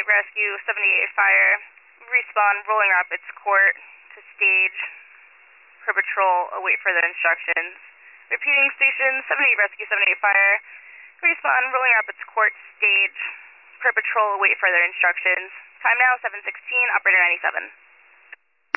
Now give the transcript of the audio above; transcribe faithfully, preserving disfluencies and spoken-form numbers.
seventy-eight Rescue, seventy-eight Fire. Respawn, Rolling Rapids Court to stage. Per patrol, await further instructions. Repeating station, seventy-eight Rescue, seventy-eight Fire. Respawn, Rolling Rapids Court, stage. Per patrol, await further instructions. Time now, seven sixteen, operator ninety-seven.